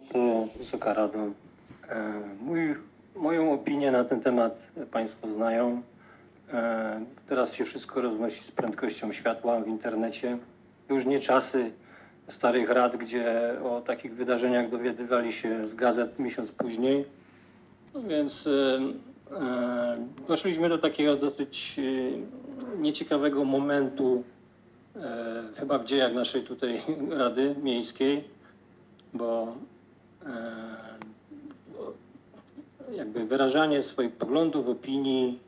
Wysoka Rado. Moją opinię na ten temat Państwo znają. Teraz się wszystko roznosi z prędkością światła w internecie. Już nie czasy starych rad, gdzie o takich wydarzeniach dowiadywali się z gazet miesiąc później. Więc doszliśmy do takiego dosyć nieciekawego momentu chyba w dziejach naszej tutaj Rady Miejskiej, bo jakby wyrażanie swoich poglądów, opinii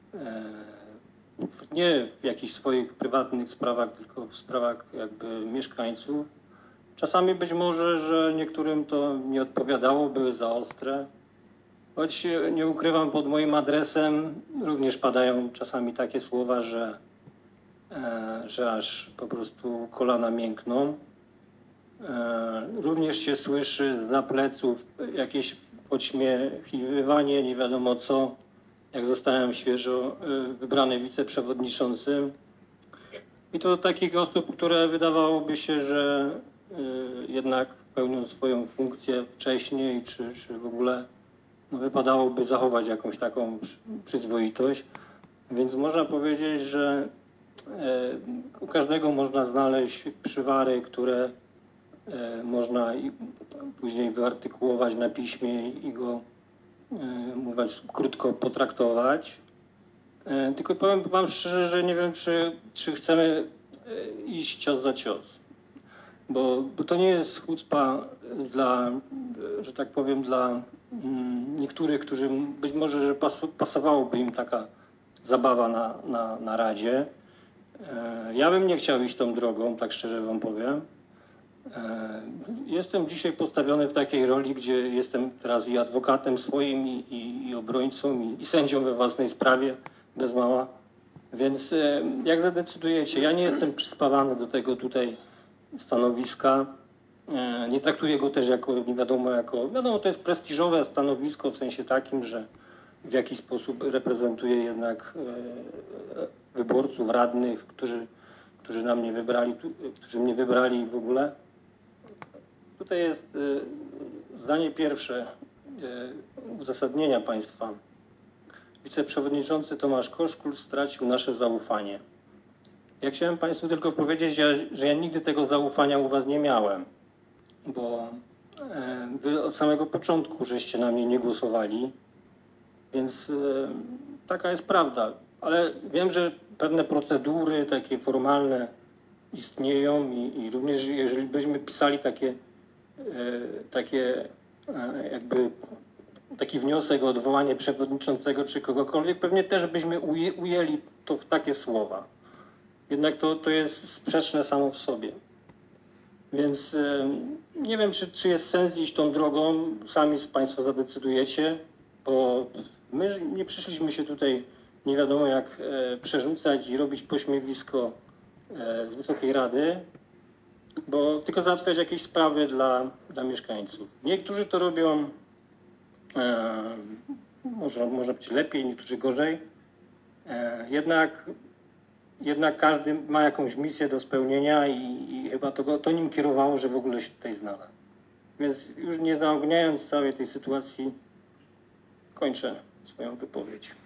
nie w jakichś swoich prywatnych sprawach, tylko w sprawach jakby mieszkańców. Czasami być może, że niektórym to nie odpowiadało, były za ostre. Choć nie ukrywam, pod moim adresem również padają czasami takie słowa, że aż po prostu kolana miękną. Również się słyszy za pleców jakieś podśmiechiwanie, nie wiadomo co, jak zostałem świeżo wybrany wiceprzewodniczącym. I to takich osób, które wydawałoby się, że jednak pełnią swoją funkcję wcześniej, czy w ogóle wypadałoby zachować jakąś taką przyzwoitość. Więc można powiedzieć, że u każdego można znaleźć przywary, które można później wyartykułować na piśmie i go, mówiąc krótko, potraktować. Tylko powiem Wam szczerze, że nie wiem, czy chcemy iść cios za cios. Bo to nie jest chucpa dla, że tak powiem, dla niektórych, którzy być może, że pasowałoby im taka zabawa na Radzie. Ja bym nie chciał iść tą drogą, tak szczerze Wam powiem. Jestem dzisiaj postawiony w takiej roli, gdzie jestem teraz i adwokatem swoim, i obrońcą, i sędzią we własnej sprawie, bez mała. Więc jak zadecydujecie, ja nie jestem przyspawany do tego tutaj stanowiska. Nie traktuję go też jako, nie wiadomo, wiadomo, to jest prestiżowe stanowisko w sensie takim, że w jakiś sposób reprezentuję jednak wyborców, radnych, którzy na mnie wybrali, którzy mnie wybrali w ogóle. Tutaj jest zdanie pierwsze uzasadnienia państwa. Wiceprzewodniczący Tomasz Koszkul stracił nasze zaufanie. Ja chciałem Państwu tylko powiedzieć, że ja nigdy tego zaufania u Was nie miałem, bo Wy od samego początku żeście na mnie nie głosowali, więc taka jest prawda. Ale wiem, że pewne procedury takie formalne istnieją i również jeżeli byśmy pisali taki wniosek o odwołanie przewodniczącego czy kogokolwiek, pewnie też byśmy ujęli to w takie słowa. Jednak to jest sprzeczne samo w sobie. Więc nie wiem, czy jest sens iść tą drogą, sami Państwo zadecydujecie, bo my nie przyszliśmy się tutaj nie wiadomo jak przerzucać i robić pośmiewisko z Wysokiej Rady, bo tylko załatwiać jakieś sprawy dla mieszkańców. Niektórzy to robią może być lepiej, niektórzy gorzej. Jednak każdy ma jakąś misję do spełnienia i chyba to nim kierowało, że w ogóle się tutaj znalazł. Więc już nie zaogniając całej tej sytuacji, kończę swoją wypowiedź.